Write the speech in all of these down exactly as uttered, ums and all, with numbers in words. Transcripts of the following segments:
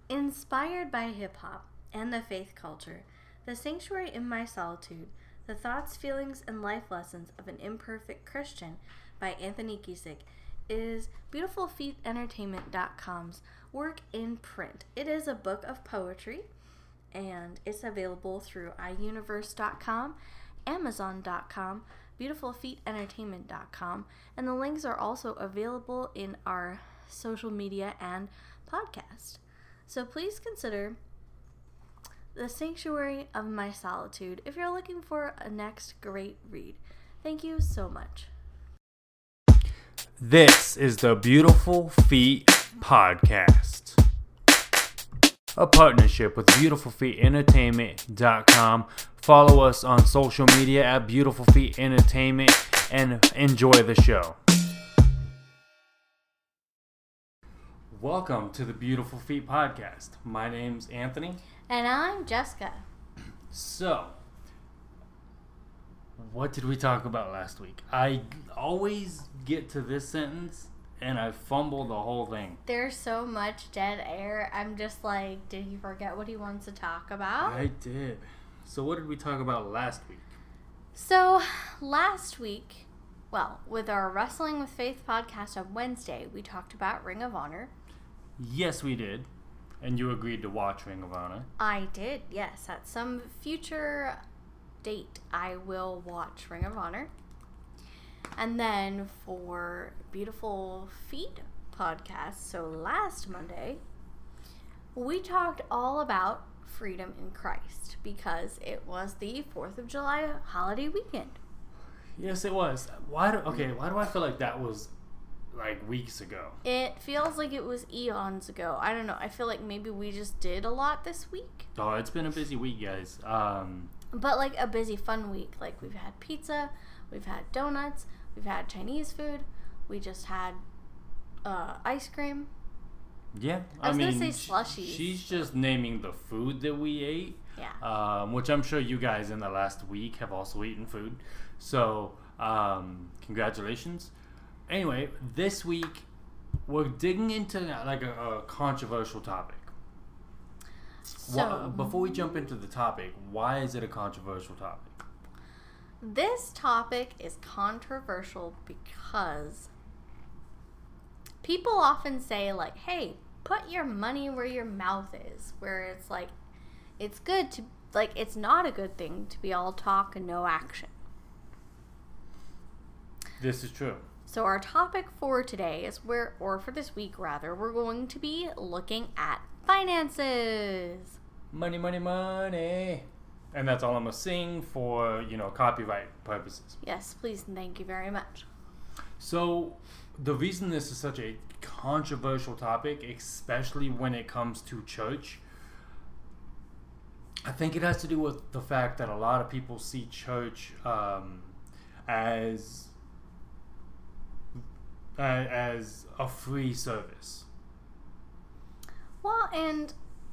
Inspired by hip-hop and the faith culture, The Sanctuary in My Solitude, The Thoughts, Feelings, and Life Lessons of an Imperfect Christian by Anthony Giesick is beautiful feet entertainment dot com's work in print. It is a book of poetry, and it's available through i universe dot com, amazon dot com, beautiful feet entertainment dot com, and the links are also available in our social media and podcast. So please consider The Sanctuary of My Solitude if you're looking for a next great read. Thank you so much. This is the Beautiful Feet Podcast, a partnership with beautiful feet entertainment dot com. Follow us on social media at Beautiful Feet Entertainment and enjoy the show. Welcome to the Beautiful Feet Podcast. My name's Anthony. And I'm Jessica. So, what did we talk about last week? I always get to this sentence and I fumble the whole thing. There's so much dead air. I'm just like, did he forget what he wants to talk about? I did. So what did we talk about last week? So, last week, well, with our Wrestling with Faith podcast on Wednesday, we talked about Ring of Honor. Yes, we did. And you agreed to watch Ring of Honor. I did, yes. At some future date, I will watch Ring of Honor. And then for Beautiful Feet podcast, so last Monday, we talked all about freedom in Christ because it was the fourth of July holiday weekend. Yes, it was. Why do okay, why do I feel like that was like weeks ago? It feels like it was eons ago. I don't know. I feel like maybe we just did a lot this week. Oh, it's been a busy week, guys. Um, but like a busy, fun week. Like we've had pizza, we've had donuts, we've had Chinese food, we just had uh, ice cream. Yeah, I, I was mean, gonna say slushies. She's just naming the food that we ate. Yeah. Um, which I'm sure you guys in the last week have also eaten food. So, um, congratulations. Anyway, this week we're digging into like a, a controversial topic. So, Why, before we jump into the topic, why is it a controversial topic? This topic is controversial because people often say like, hey, put your money where your mouth is, where it's like, it's good to, like, it's not a good thing to be all talk and no action. This is true. So our topic for today is where, or for this week rather, we're going to be looking at finances. Money, money, money. And that's all I'm going to sing for, you know, copyright purposes. Yes, please and thank you very much. So the reason this is such a controversial topic, especially when it comes to church, I think it has to do with the fact that a lot of people see church um, as uh, as a free service. Well, and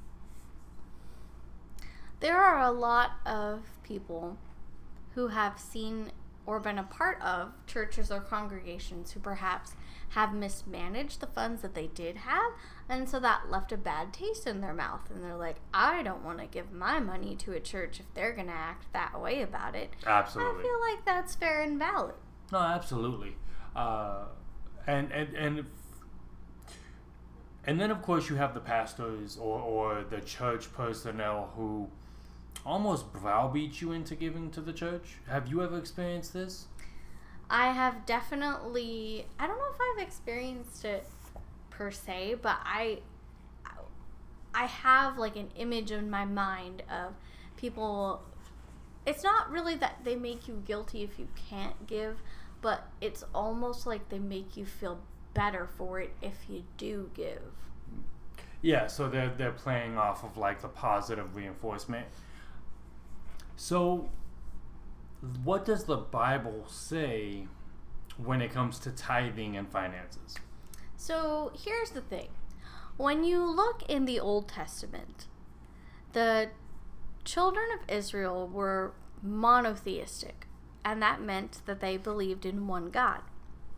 there are a lot of people who have seen or been a part of churches or congregations who perhaps have mismanaged the funds that they did have, and so that left a bad taste in their mouth, and they're like, I don't want to give my money to a church if they're going to act that way about it. Absolutely. I feel like that's fair and valid. No, absolutely. Uh, and, and, and, and then, of course, you have the pastors or, or the church personnel who almost browbeat you into giving to the church. Have you ever experienced this? I have definitely, I don't know if I've experienced it per se, but I I have like an image in my mind of people. It's not really that they make you guilty if you can't give, but it's almost like they make you feel better for it if you do give. Yeah, so they're they're playing off of like the positive reinforcement. So, what does the Bible say when it comes to tithing and finances? So, here's the thing. When you look in the Old Testament, the children of Israel were monotheistic, and that meant that they believed in one God.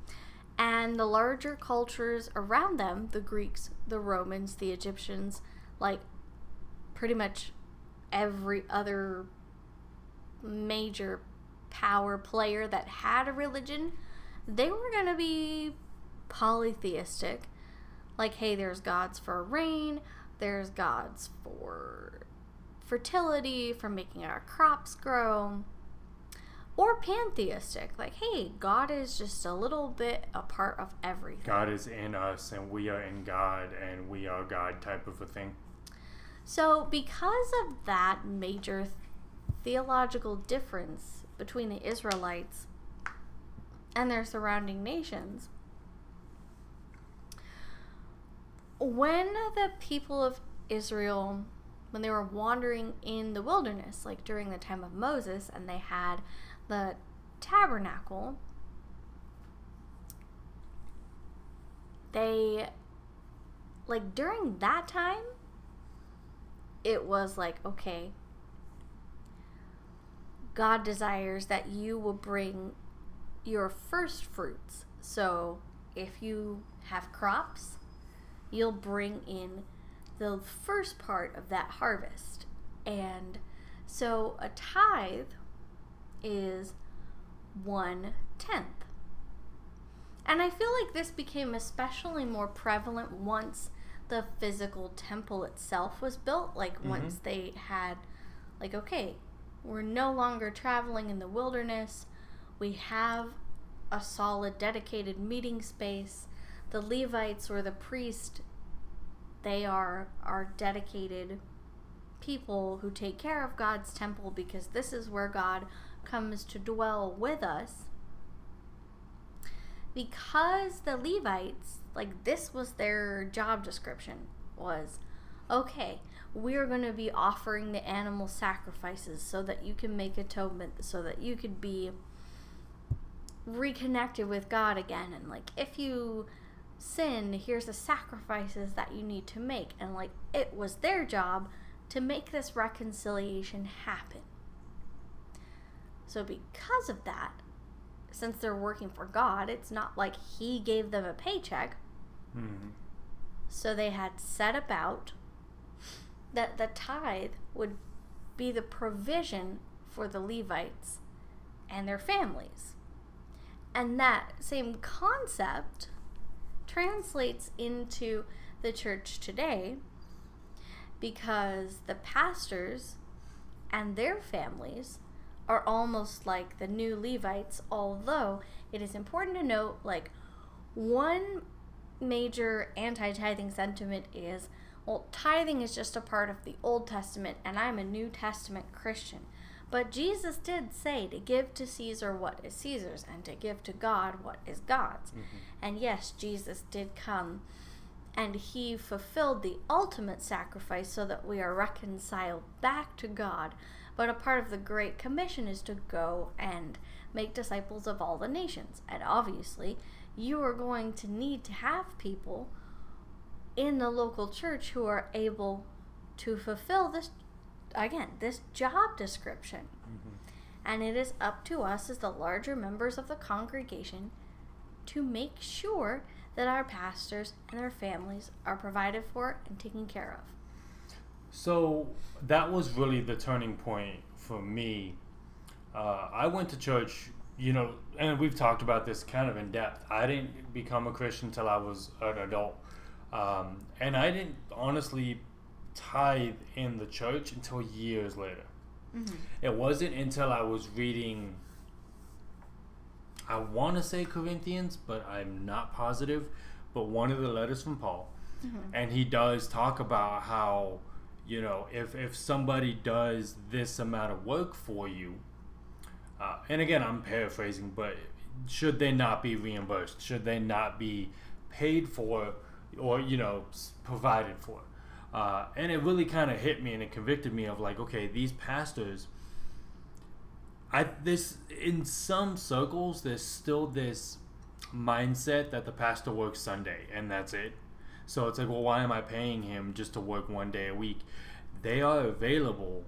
And the larger cultures around them, the Greeks, the Romans, the Egyptians, like pretty much every other major power player that had a religion, they were going to be polytheistic. Like, hey, there's gods for rain, there's gods for fertility, for making our crops grow. Or pantheistic, like, hey, God is just a little bit a part of everything. God is in us and we are in God and we are God type of a thing. So because of that major th- theological difference between the Israelites and their surrounding nations, when the people of Israel, when they were wandering in the wilderness, like during the time of Moses, and they had the tabernacle, they, like during that time, it was like, okay, God desires that you will bring your first fruits. So if you have crops, you'll bring in the first part of that harvest. And so a tithe is one tenth. And I feel like this became especially more prevalent once the physical temple itself was built. Like mm-hmm. once they had, like, okay, we're no longer traveling in the wilderness. We have a solid, dedicated meeting space. The Levites or the priest, they are are dedicated people who take care of God's temple because this is where God comes to dwell with us. Because the Levites, like this was their job description, was, okay, we're going to be offering the animal sacrifices so that you can make atonement, so that you could be reconnected with God again. And like, if you sin, here's the sacrifices that you need to make. And like, it was their job to make this reconciliation happen. So because of that, since they're working for God, it's not like he gave them a paycheck. Mm-hmm. So they had set about that the tithe would be the provision for the Levites and their families. And that same concept translates into the church today, because the pastors and their families are almost like the new Levites, although it is important to note, like, one major anti-tithing sentiment is, well, tithing is just a part of the Old Testament, and I'm a New Testament Christian. But Jesus did say to give to Caesar what is Caesar's, and to give to God what is God's. Mm-hmm. And yes, Jesus did come, and he fulfilled the ultimate sacrifice so that we are reconciled back to God. But a part of the Great Commission is to go and make disciples of all the nations. And obviously, you are going to need to have people in the local church who are able to fulfill this, again, this job description. Mm-hmm. And it is up to us as the larger members of the congregation to make sure that our pastors and their families are provided for and taken care of. So that was really the turning point for me. Uh, I went to church, you know, and we've talked about this kind of in depth. I didn't become a Christian until I was an adult. Um, and I didn't honestly tithe in the church until years later. Mm-hmm. It wasn't until I was reading, I want to say Corinthians, but I'm not positive, but one of the letters from Paul. Mm-hmm. And he does talk about how, you know, if, if somebody does this amount of work for you, uh, and again, I'm paraphrasing, but should they not be reimbursed? Should they not be paid for or, you know, provided for? Uh, and it really kind of hit me and it convicted me of like, okay, these pastors, I this in some circles, there's still this mindset that the pastor works Sunday and that's it. So it's like, well, why am I paying him just to work one day a week? They are available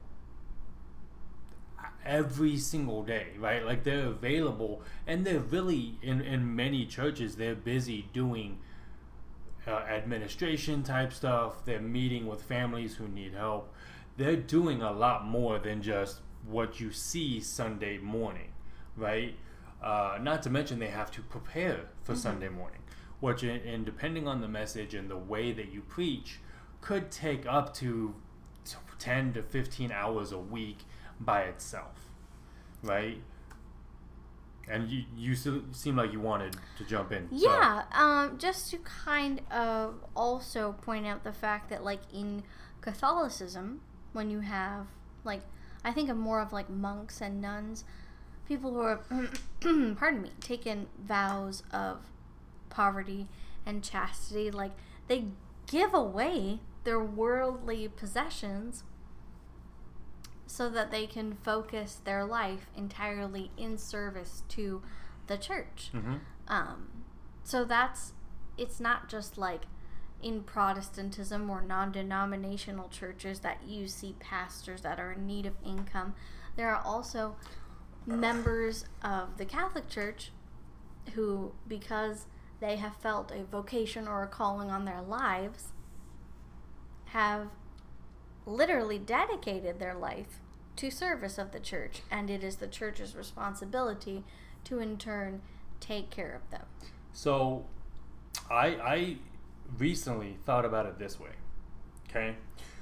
every single day, right? Like they're available, and they're really, in, in many churches, they're busy doing uh, administration type stuff. They're meeting with families who need help. They're doing a lot more than just what you see Sunday morning, right? Uh, not to mention they have to prepare for mm-hmm. Sunday morning, which, in, and depending on the message and the way that you preach, could take up to ten to fifteen hours a week by itself, right? And you, you seem like you wanted to jump in. Yeah, so. um, just to kind of also point out the fact that, like, in Catholicism, when you have, like, I think of more of, like, monks and nuns, people who are, pardon me, taken vows of poverty and chastity, like, they give away their worldly possessions so that they can focus their life entirely in service to the church. Mm-hmm. Um, so that's, it's not just like in Protestantism or non-denominational churches that you see pastors that are in need of income. There are also members of the Catholic Church who, because they have felt a vocation or a calling on their lives, have literally dedicated their life to service of the church, and it is the church's responsibility to in turn take care of them. So I I recently thought about it this way. Okay?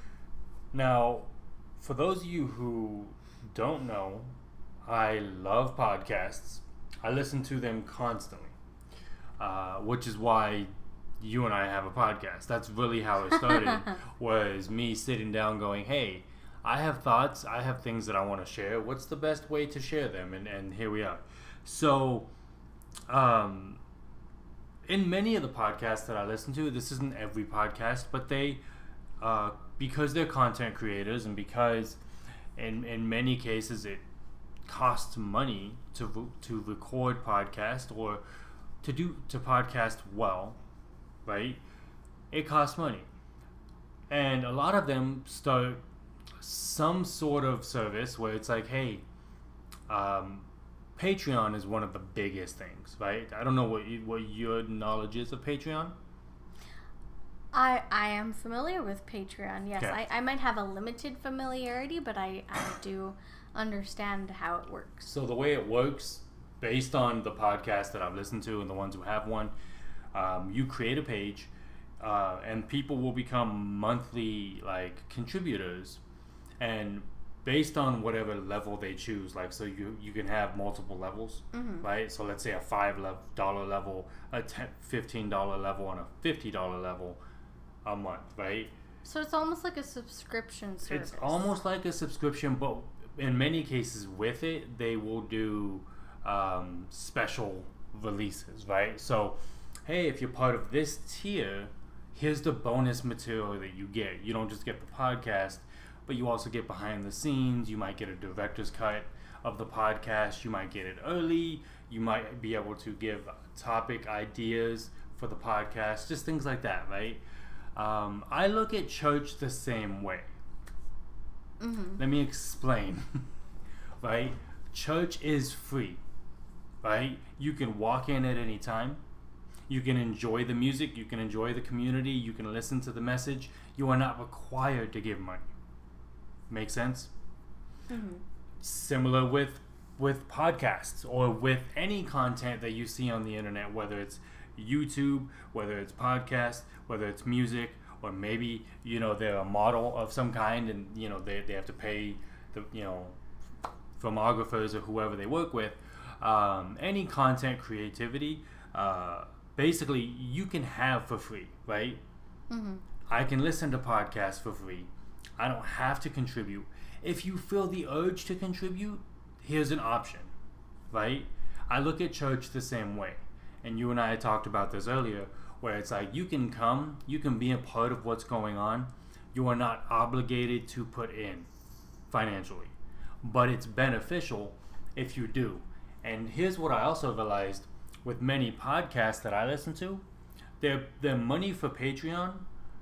Now, for those of you who don't know, I love podcasts. I listen to them constantly, uh, which is why you and I have a podcast. That's really how it started, was me sitting down going, hey, I have thoughts, I have things that I want to share. What's the best way to share them? And, and here we are. So, um, in many of the podcasts that I listen to, this isn't every podcast, but they, uh, because they're content creators and because in, in many cases it costs money to to record podcast or to do to podcast well, right? It costs money. And a lot of them start some sort of service where it's like, hey, um, Patreon is one of the biggest things, right? I don't know what you, what your knowledge is of Patreon. I I am familiar with Patreon, yes. Okay. I, I might have a limited familiarity, but I, I do understand how it works. So the way it works, based on the podcast that I've listened to and the ones who have one, um, you create a page, uh, and people will become monthly like contributors, and based on whatever level they choose, like so you you can have multiple levels, mm-hmm. right? So let's say a five dollar level, a fifteen dollar level, and a fifty dollar level a month, right? So it's almost like a subscription service. It's almost like a subscription, but in many cases with it, they will do um, special releases, right? So, hey, if you're part of this tier, here's the bonus material that you get. You don't just get the podcast, but you also get behind the scenes. You might get a director's cut of the podcast. You might get it early. You might be able to give topic ideas for the podcast, just things like that, right? Um, I look at church the same way. Mm-hmm. Let me explain, right? Church is free, right? You can walk in at any time. You can enjoy the music. You can enjoy the community. You can listen to the message. You are not required to give money. Make sense? Mm-hmm. Similar with with podcasts or with any content that you see on the internet, whether it's YouTube, whether it's podcast, whether it's music, or maybe, you know, they're a model of some kind and, you know, they, they have to pay the, you know, filmographers or whoever they work with. Um, any content creativity, uh, basically you can have for free, right? Mm-hmm. I can listen to podcasts for free. I don't have to contribute. If you feel the urge to contribute, here's an option, right? I look at church the same way. And you and I had talked about this earlier, where it's like you can come, you can be a part of what's going on. You are not obligated to put in financially, but it's beneficial if you do. And here's what I also realized with many podcasts that I listen to, their their money for Patreon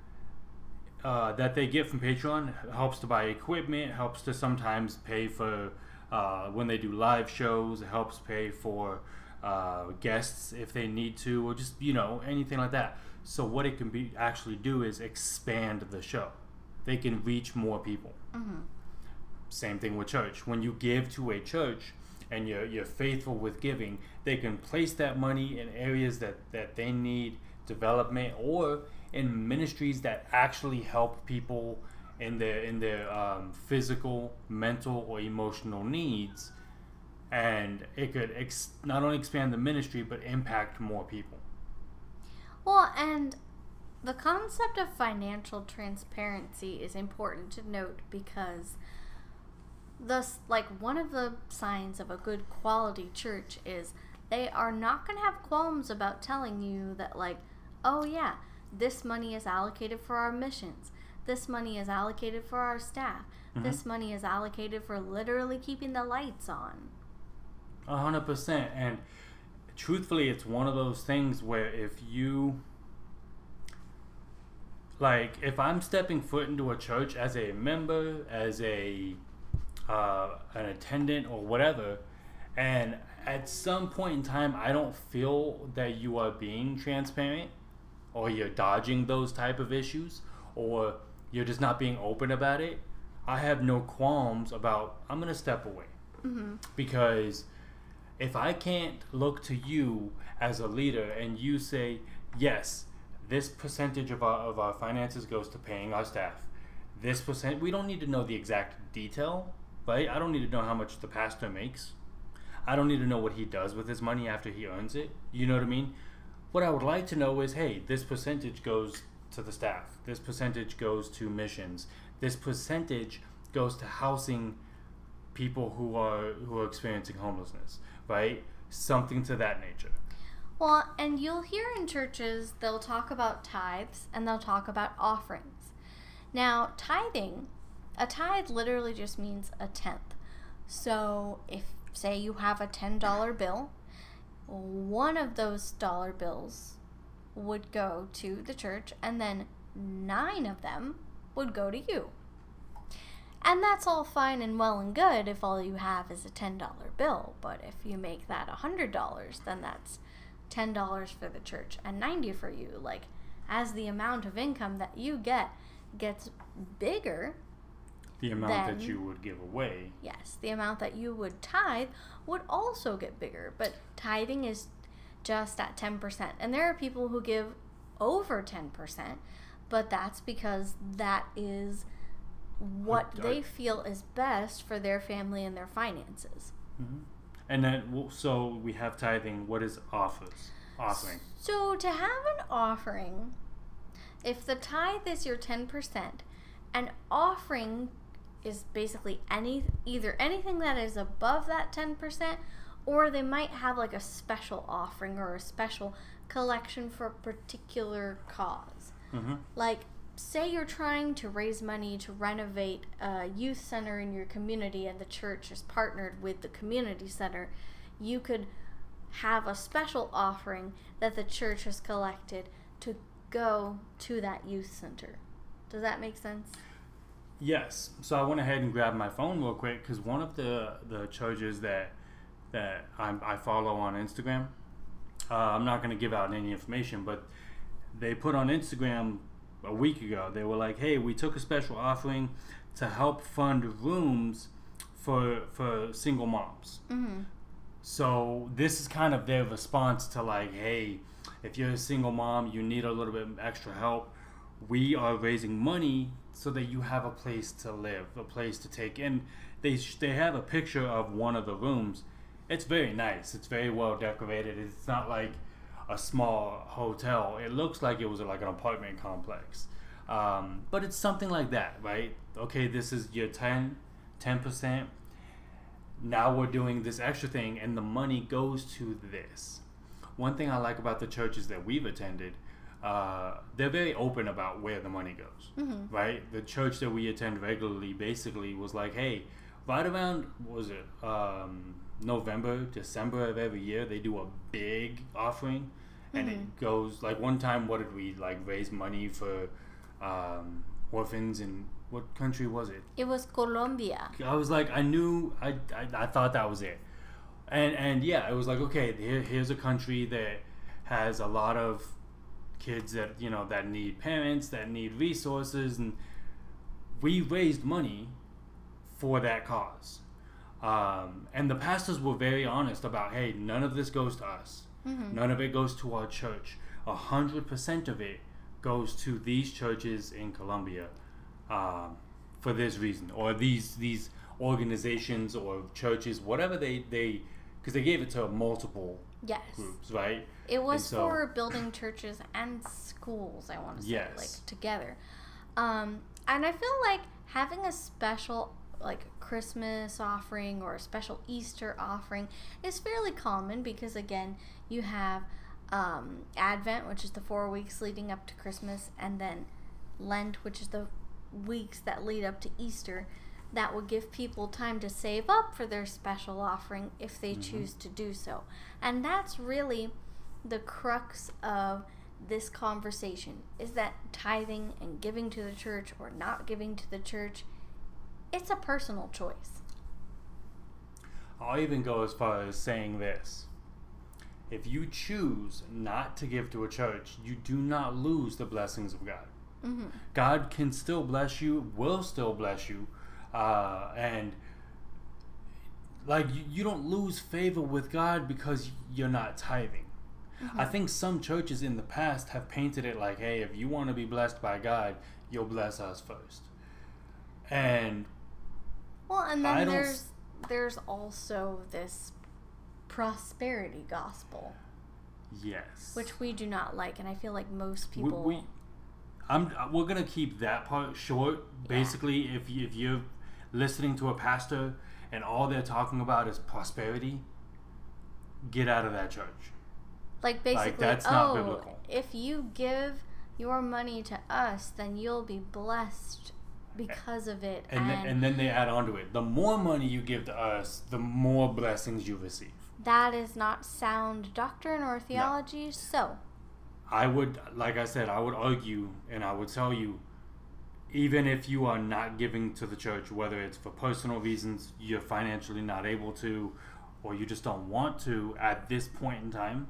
uh, that they get from Patreon helps to buy equipment, helps to sometimes pay for uh, when they do live shows, it helps pay for Uh, guests if they need to, or just, you know, anything like that. So what it can be actually do is expand the show. They can reach more people. Mm-hmm. Same thing with church. When you give to a church and you're you're faithful with giving, they can place that money in areas that, that they need development, or in ministries that actually help people in their in their um, physical, mental, or emotional needs. And it could ex- not only expand the ministry but impact more people. Well, and the concept of financial transparency is important to note, because thus, like, one of the signs of a good quality church is they are not going to have qualms about telling you that, like, oh yeah, this money is allocated for our missions. This money is allocated for our staff. Mm-hmm. This money is allocated for literally keeping the lights on. A hundred percent. And truthfully, it's one of those things where if you, like, if I'm stepping foot into a church as a member, as a uh, an attendant or whatever, and at some point in time I don't feel that you are being transparent, or you're dodging those type of issues, or you're just not being open about it, I have no qualms about, I'm going to step away. Mm-hmm. Because if I can't look to you as a leader and you say, yes, this percentage of our, of our finances goes to paying our staff, this percent, we don't need to know the exact detail, right? I don't need to know how much the pastor makes. I don't need to know what he does with his money after he earns it. You know what I mean? What I would like to know is, hey, this percentage goes to the staff. This percentage goes to missions. This percentage goes to housing people who are who are experiencing homelessness, right? Something to that nature. Well, and you'll hear in churches, they'll talk about tithes and they'll talk about offerings. Now, tithing, a tithe literally just means a tenth. So if, say, you have a ten dollar bill, one of those dollar bills would go to the church, and then nine of them would go to you. And that's all fine and well and good if all you have is a ten dollar bill. But if you make that one hundred dollars, then that's ten dollars for the church and ninety dollars for you. Like, as the amount of income that you get gets bigger, the amount then, that you would give away. Yes, the amount that you would tithe would also get bigger. But tithing is just at ten percent. And there are people who give over ten percent, but that's because that is what I, I, they feel is best for their family and their finances. Mm-hmm. And then, so we have tithing. What is offers? Offering. So to have an offering, if the tithe is your ten percent, an offering is basically any either anything that is above that ten percent, or they might have like a special offering or a special collection for a particular cause. Mm-hmm. Like, say you're trying to raise money to renovate a youth center in your community and the church is partnered with the community center, you could have a special offering that the church has collected to go to that youth center. Does that make sense? Yes. So I went ahead and grabbed my phone real quick, because one of the, the churches that that I'm, I follow on Instagram, uh, I'm not going to give out any information, but they put on Instagram a week ago, they were like, hey, we took a special offering to help fund rooms for for single moms. Mm-hmm. So this is kind of their response to, like, hey, if you're a single mom, you need a little bit extra help, we are raising money so that you have a place to live, a place to take in. They they have a picture of one of the rooms. It's very nice. It's very well decorated. It's not like a small hotel. It looks like it was like an apartment complex. Um, but it's something like that, right? Okay, this is your ten percent. Now we're doing this extra thing, and the money goes to this. One thing I like about the churches that we've attended, uh, they're very open about where the money goes, mm-hmm. right? The church that we attend regularly basically was like, hey, right around, what was it, um, November, December of every year, they do a big offering, and mm-hmm. it goes, like, one time, what did we, like, raise money for um, orphans in, what country was it? It was Colombia. I was like, I knew, I, I, I thought that was it. And, and yeah, it was like, okay, here, here's a country that has a lot of kids that, you know, that need parents, that need resources, and we raised money for that cause. Um, and the pastors were very honest about, hey, none of this goes to us. Mm-hmm. None of it goes to our church. A hundred percent of it goes to these churches in Colombia um, for this reason, or these these organizations or churches, whatever they they because they gave it to multiple yes. groups, right? It was so, for building churches and schools, I want to say, yes. like together. Um, and I feel like having a special like Christmas offering or a special Easter offering is fairly common because, again, you have um, Advent, which is the four weeks leading up to Christmas, and then Lent, which is the weeks that lead up to Easter. That would give people time to save up for their special offering if they mm-hmm. choose to do so. And that's really the crux of this conversation, is that tithing and giving to the church or not giving to the church, it's a personal choice. I'll even go as far as saying this. If you choose not to give to a church, you do not lose the blessings of God. Mm-hmm. God can still bless you, will still bless you, uh, and like you, you don't lose favor with God because you're not tithing. Mm-hmm. I think some churches in the past have painted it like, hey, if you want to be blessed by God, you'll bless us first. And well, and then there's there's also this prosperity gospel. Yes. Which we do not like, and I feel like most people. We, we I'm we're gonna keep that part short. Yeah. Basically, if you, if you're listening to a pastor and all they're talking about is prosperity, get out of that church. Like basically, like, that's oh, not biblical. If you give your money to us, then you'll be blessed because of it. And, and, then, and then they add on to it. The more money you give to us, the more blessings you receive. That is not sound doctrine or theology. No. So, I would, like I said, I would argue and I would tell you, even if you are not giving to the church, whether it's for personal reasons, you're financially not able to, or you just don't want to at this point in time,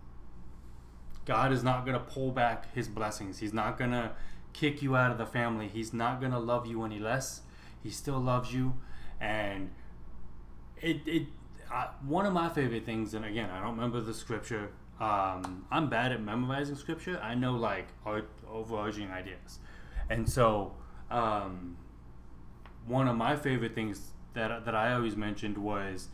God is not going to pull back his blessings. He's not going to kick you out of the family. He's not going to love you any less. He still loves you. And it, it I, one of my favorite things, and again, I don't remember the scripture. Um, I'm bad at memorizing scripture. I know like overarching ideas. And so um, one of my favorite things that, that I always mentioned was,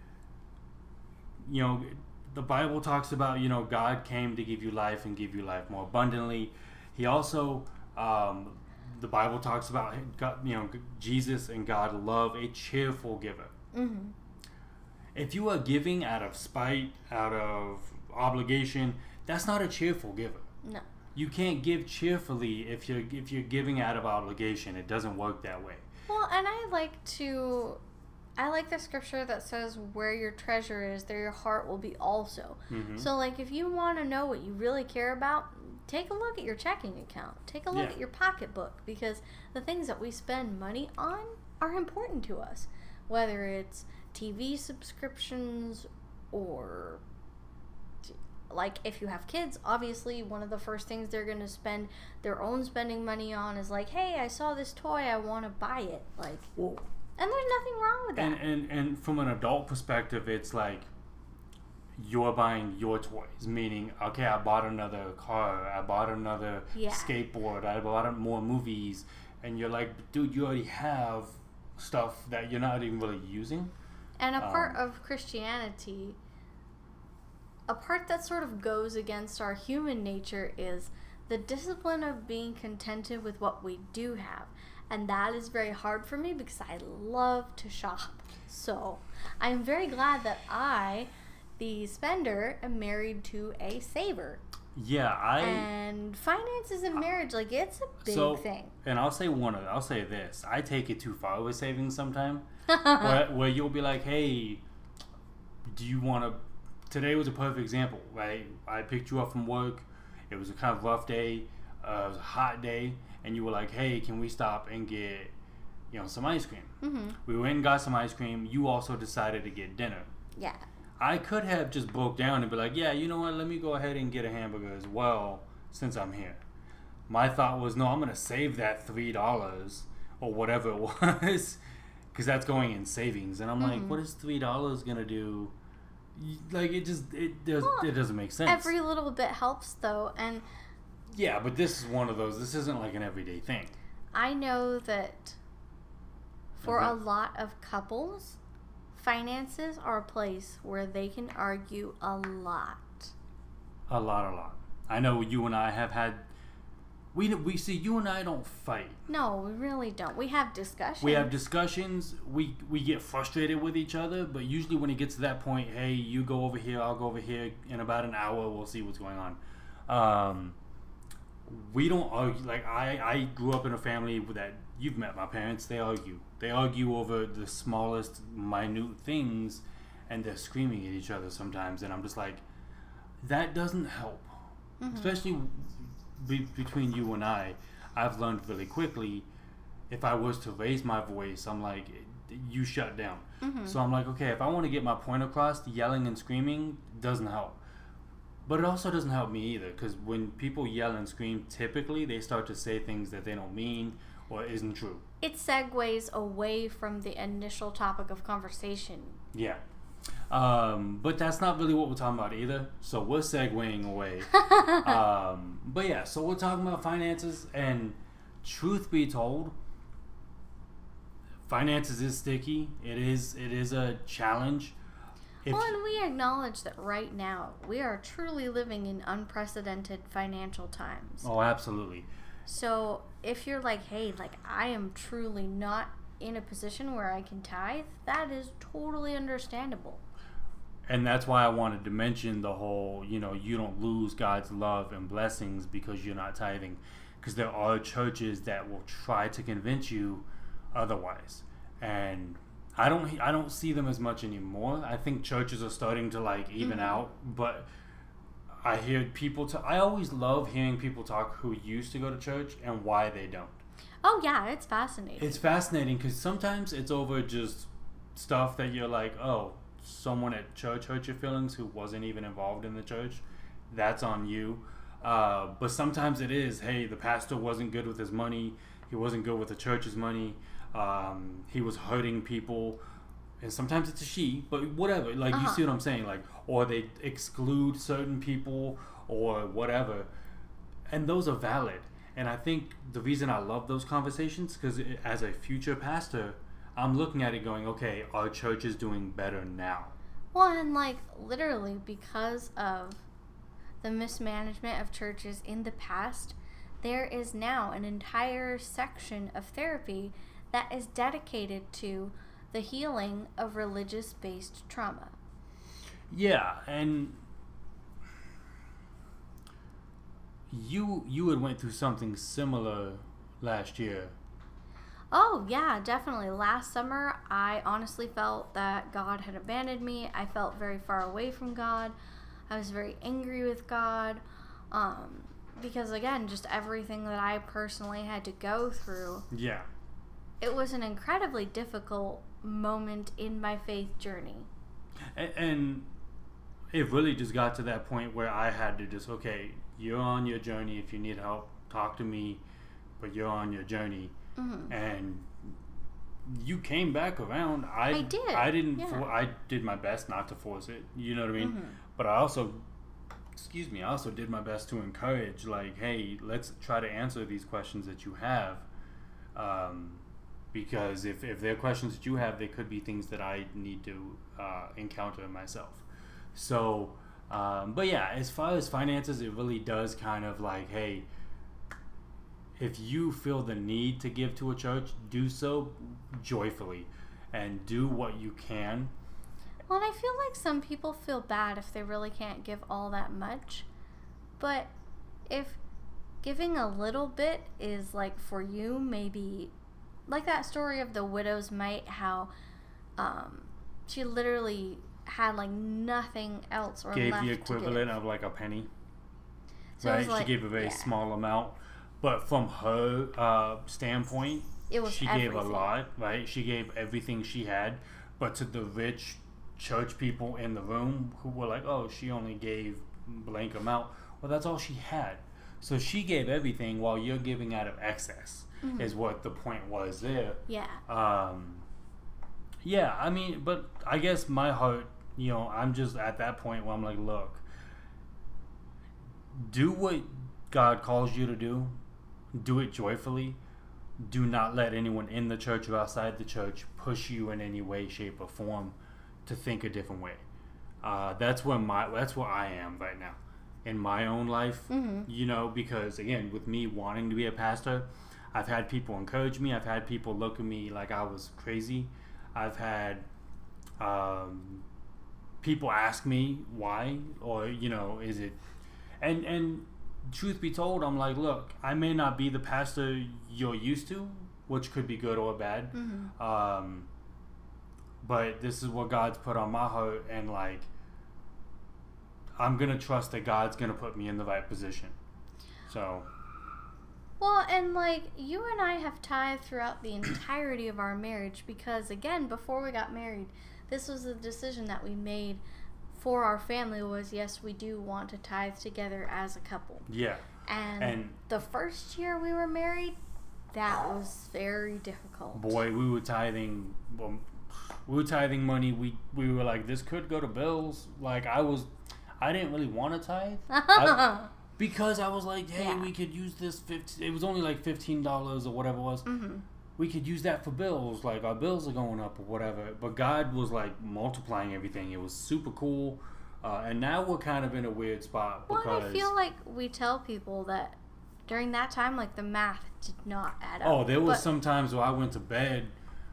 you know, the Bible talks about, you know, God came to give you life and give you life more abundantly. He also, um, the Bible talks about, God, you know, Jesus and God love a cheerful giver. Mm-hmm. If you are giving out of spite, out of obligation, that's not a cheerful giver. No. You can't give cheerfully if you're if you're giving out of obligation. It doesn't work that way. Well, and I like to, I like the scripture that says, "Where your treasure is, there your heart will be also." Mm-hmm. So, like, if you want to know what you really care about, take a look at your checking account. Take a look yeah. at your pocketbook, because the things that we spend money on are important to us, whether it's T V subscriptions or, like, if you have kids, obviously one of the first things they're going to spend their own spending money on is like, hey, I saw this toy, I want to buy it. Like, well, and there's nothing wrong with that. And, and and from an adult perspective, it's like you're buying your toys, meaning, okay, I bought another car, I bought another yeah. skateboard, I bought more movies, and you're like, dude, you already have stuff that you're not even really using. And a part um, of Christianity, a part that sort of goes against our human nature, is the discipline of being contented with what we do have. And that is very hard for me because I love to shop. So I'm very glad that I, the spender, am married to a saver. Yeah, I... And finances in marriage, like, it's a big so, thing. And I'll say one of I'll say this. I take it too far with savings sometimes. where, where you'll be like, hey, do you want to... Today was a perfect example, right? I picked you up from work. It was a kind of rough day. Uh, it was a hot day. And you were like, hey, can we stop and get, you know, some ice cream? Mm-hmm. We went and got some ice cream. You also decided to get dinner. Yeah. I could have just broke down and be like, yeah, you know what? Let me go ahead and get a hamburger as well, since I'm here. My thought was, no, I'm going to save that three dollars or whatever it was because that's going in savings. And I'm mm-hmm. like, what is three dollars going to do? Like, it just, it, does, well, it doesn't make sense. Every little bit helps, though. And yeah, but this is one of those, this isn't like an everyday thing. I know that for okay. a lot of couples, finances are a place where they can argue a lot. A lot, a lot. I know you and I have had... We we see you and I don't fight. No, we really don't. We have discussions. We have discussions. We we get frustrated with each other, but usually when it gets to that point, hey, you go over here, I'll go over here. In about an hour, we'll see what's going on. Um, we don't argue. Like I, I grew up in a family that you've met my parents. They argue. They argue over the smallest, minute things, and they're screaming at each other sometimes. And I'm just like, that doesn't help, mm-hmm. especially. Be, between you and I, I've learned really quickly, if I was to raise my voice, I'm like, you shut down. Mm-hmm. So I'm like, okay, if I want to get my point across, yelling and screaming doesn't help. But it also doesn't help me either, because when people yell and scream, typically they start to say things that they don't mean or isn't true. It segues away from the initial topic of conversation. Yeah. Um, but that's not really what we're talking about either. So we're segueing away. um, but yeah, so we're talking about finances, and truth be told, finances is sticky. It is. It is a challenge. If well, and we acknowledge that right now we are truly living in unprecedented financial times. Oh, absolutely. So if you're like, hey, like I am truly not in a position where I can tithe, that is totally understandable. And that's why I wanted to mention the whole, you know, you don't lose God's love and blessings because you're not tithing. Because there are churches that will try to convince you otherwise. And I don't I don't see them as much anymore. I think churches are starting to like even mm-hmm. out. But I hear people talk. I always love hearing people talk who used to go to church and why they don't. Oh, yeah, it's fascinating. It's fascinating because sometimes it's over just stuff that you're like, oh, someone at church hurt your feelings who wasn't even involved in the church. That's on you. Uh, but sometimes it is, hey, the pastor wasn't good with his money. He wasn't good with the church's money. Um, he was hurting people. And sometimes it's a she, but whatever. Like, uh-huh. you see what I'm saying? Like, or they exclude certain people or whatever. And those are valid. And I think the reason I love those conversations, because as a future pastor, I'm looking at it going, okay, our church is doing better now. Well, and like literally because of the mismanagement of churches in the past, there is now an entire section of therapy that is dedicated to the healing of religious-based trauma. Yeah, and You you had went through something similar last year. Oh, yeah, definitely. Last summer, I honestly felt that God had abandoned me. I felt very far away from God. I was very angry with God. Um, because, again, just everything that I personally had to go through. Yeah. It was an incredibly difficult moment in my faith journey. And, and it really just got to that point where I had to just, okay, you're on your journey. If you need help, talk to me. But you're on your journey. Mm-hmm. And you came back around. I, I did. I didn't. Yeah. For, I did my best not to force it. You know what I mean? Mm-hmm. But I also, excuse me, I also did my best to encourage, like, hey, let's try to answer these questions that you have. Um, because if, if they're questions that you have, they could be things that I need to uh, encounter myself. So, um, but yeah, as far as finances, it really does kind of like, hey, if you feel the need to give to a church, do so joyfully and do what you can. Well, and I feel like some people feel bad if they really can't give all that much. But if giving a little bit is like for you, maybe like that story of the widow's mite, how um, she literally had like nothing else or gave left the equivalent to give. of like a penny. So right? Like, she gave a very yeah. small amount. But from her uh, standpoint, it was she everything. gave a lot, right? She gave everything she had. But to the rich church people in the room who were like, oh, she only gave blank amount. Well, that's all she had. So she gave everything while you're giving out of excess, mm-hmm. is what the point was there. Yeah. Um, yeah, I mean, but I guess my heart, you know, I'm just at that point where I'm like, look, do what God calls you to do. Do it joyfully. Do not let anyone in the church or outside the church push you in any way, shape, or form to think a different way. Uh, that's where my that's where I am right now in my own life. Mm-hmm. You know, because again, with me wanting to be a pastor, I've had people encourage me. I've had people look at me like I was crazy. I've had um, people ask me why, or you know, is it, and and. Truth be told, I'm like, look, I may not be the pastor you're used to, which could be good or bad. Mm-hmm. Um, but this is what God's put on my heart, and like, I'm gonna trust that God's gonna put me in the right position. So. Well, and like, you and I have tithed throughout the entirety of our marriage because, again, before we got married, this was a decision that we made for our family was, yes, we do want to tithe together as a couple. Yeah. And, and the first year we were married, that was very difficult. Boy, we were tithing, well, we were tithing money. We we were like, this could go to bills. Like, I was, I didn't really want to tithe. I, because I was like, hey, yeah. we could use this fifteen, it was only like fifteen dollars or whatever it was. Mm-hmm. We could use that for bills, like our bills are going up or whatever. But God was like multiplying everything. It was super cool. Uh, and now we're kind of in a weird spot. Well, because I feel like we tell people that during that time, like the math did not add up. Oh, there was some times where I went to bed,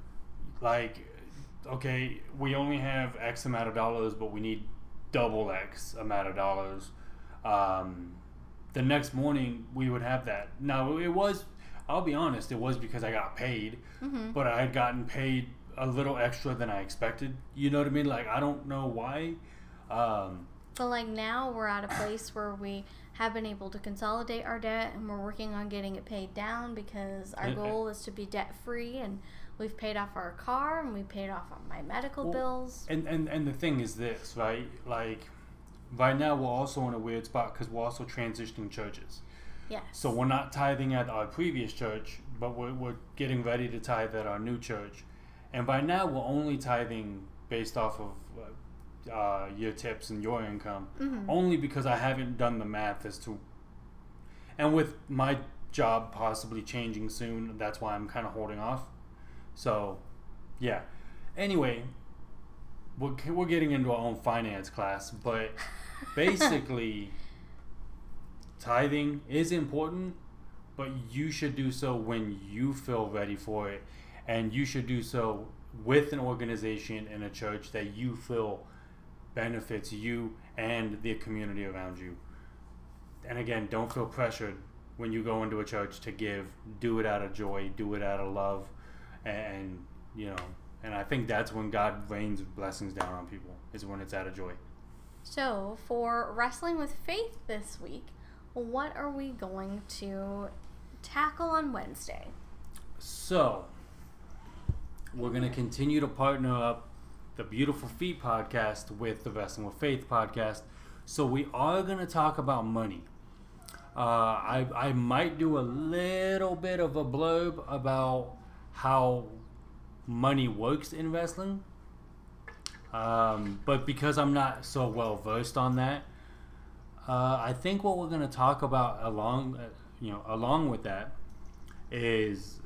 like, okay, we only have X amount of dollars, but we need double X amount of dollars. Um, the next morning, we would have that. Now, it was... I'll be honest, it was because I got paid, mm-hmm. but I had gotten paid a little extra than I expected. You know what I mean? Like, I don't know why. Um, but, like, now we're at a place where we have been able to consolidate our debt, and we're working on getting it paid down because our goal is to be debt-free, and we've paid off our car, and we paid off my medical well, bills. And, and, and the thing is this, right? Like, right now we're also in a weird spot because we're also transitioning churches. Yes. So we're not tithing at our previous church, but we're, we're getting ready to tithe at our new church. And by now, we're only tithing based off of uh, your tips and your income, mm-hmm. only because I haven't done the math as to... And with my job possibly changing soon, that's why I'm kind of holding off. So, yeah. Anyway, we're, we're getting into our own finance class, but basically... Tithing is important, but you should do so when you feel ready for it, and you should do so with an organization in a church that you feel benefits you and the community around you. And again, don't feel pressured when you go into a church to give. Do it out of joy, do it out of love, and you know, and I think that's when God rains blessings down on people, is when it's out of joy. So, for Wrestling with Faith this week, what are we going to tackle on Wednesday? So, we're going to continue to partner up the Beautiful Feet podcast with the Wrestling with Faith podcast. So, we are going to talk about money. Uh, I, I might do a little bit of a blurb about how money works in wrestling. Um, but because I'm not so well versed on that, Uh, I think what we're going to talk about along, uh, you know, along with that is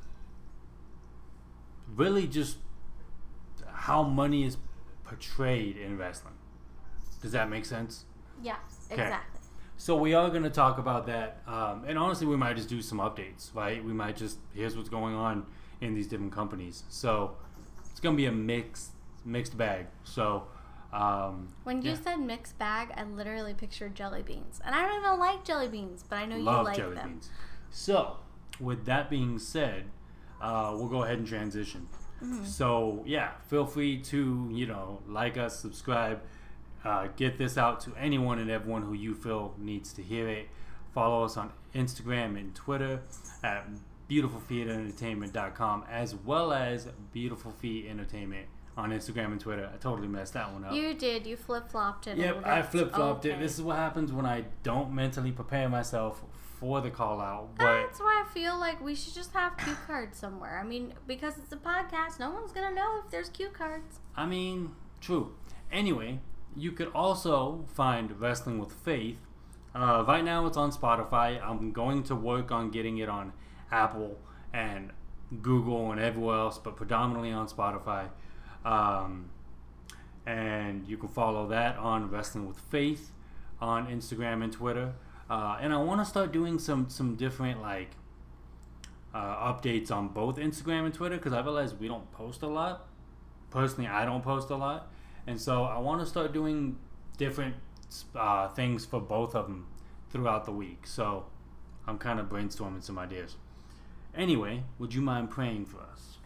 really just how money is portrayed in wrestling. Does that make sense? Yes, okay. Exactly. So we are going to talk about that, um, and honestly, we might just do some updates, right? We might just here's what's going on in these different companies. So it's going to be a mixed mixed bag. So. Um, when you yeah. said mixed bag, I literally pictured jelly beans. And I don't even like jelly beans, but I know Love you like jelly them. Beans. So, with that being said, uh, we'll go ahead and transition. Mm-hmm. So, yeah, feel free to, you know, like us, subscribe, uh, get this out to anyone and everyone who you feel needs to hear it. Follow us on Instagram and Twitter at beautiful feet entertainment dot com, as well as Beautiful Feet Entertainment on Instagram and Twitter. I totally messed that one up. You did. You flip-flopped it. Yep, I flip-flopped okay. it. This is what happens when I don't mentally prepare myself before the call out. But that's why I feel like we should just have cue cards somewhere. I mean, because it's a podcast, no one's gonna know if there's cue cards. I mean, true. Anyway, you could also find Wrestling with Faith. Uh, right now it's on Spotify. I'm going to work on getting it on Apple and Google and everywhere else, but predominantly on Spotify. Um, and you can follow that on Wrestling with Faith on Instagram and Twitter. Uh, and I want to start doing some, some different like uh, updates on both Instagram and Twitter, because I realize we don't post a lot. Personally, I don't post a lot. And so I want to start doing different uh, things for both of them throughout the week. So I'm kind of brainstorming some ideas. Anyway, would you mind praying for us?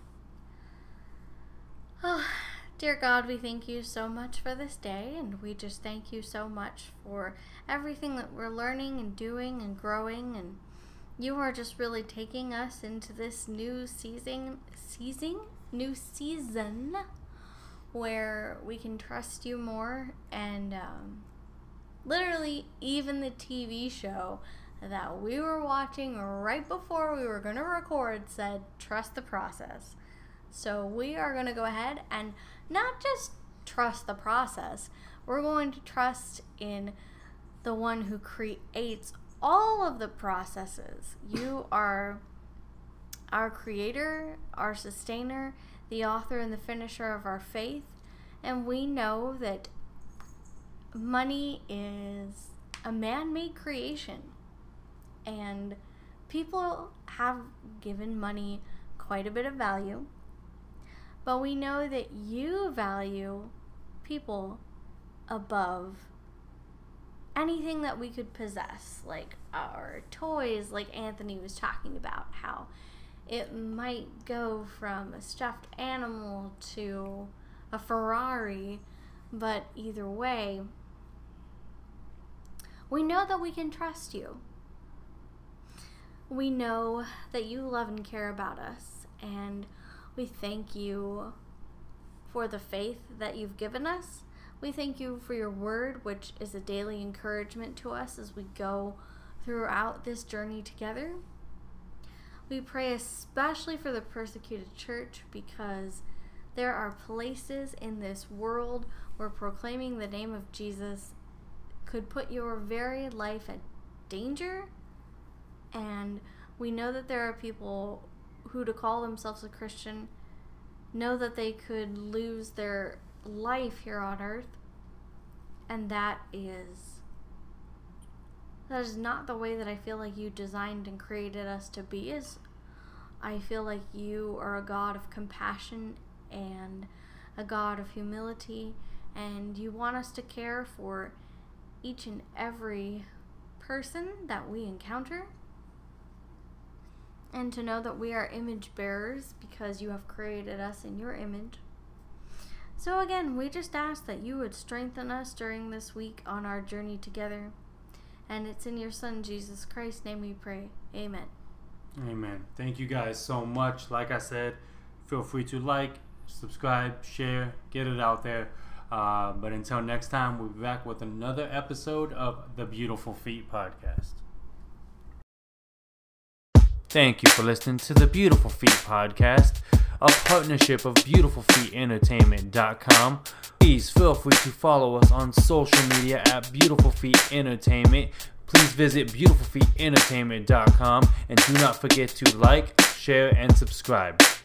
Oh, dear God, we thank you so much for this day, and we just thank you so much for everything that we're learning and doing and growing, and you are just really taking us into this new season, season, new season where we can trust you more, and um, literally even the T V show that we were watching right before we were going to record said, trust the process. So we are going to go ahead and not just trust the process, we're going to trust in the one who creates all of the processes. You are our creator, our sustainer, the author and the finisher of our faith, and we know that money is a man-made creation, and people have given money quite a bit of value, but we know that you value people above anything that we could possess, like our toys, like Anthony was talking about, how it might go from a stuffed animal to a Ferrari, but either way, we know that we can trust you. We know that you love and care about us, and we thank you for the faith that you've given us. We thank you for your word, which is a daily encouragement to us as we go throughout this journey together. We pray especially for the persecuted church, because there are places in this world where proclaiming the name of Jesus could put your very life at danger. And we know that there are people who, to call themselves a Christian, know that they could lose their life here on earth. And that is that is not the way that I feel like you designed and created us to be. Is I feel like you are a God of compassion and a God of humility, and you want us to care for each and every person that we encounter, and to know that we are image bearers because you have created us in your image. So again, we just ask that you would strengthen us during this week on our journey together. And it's in your Son, Jesus Christ's name we pray. Amen. Amen. Thank you guys so much. Like I said, feel free to like, subscribe, share, get it out there. Uh, but until next time, we'll be back with another episode of the Beautiful Feet Podcast. Thank you for listening to the Beautiful Feet Podcast, a partnership of beautiful feet entertainment dot com. Please feel free to follow us on social media at Beautiful Feet Entertainment. Please visit beautiful feet entertainment dot com, and do not forget to like, share, and subscribe.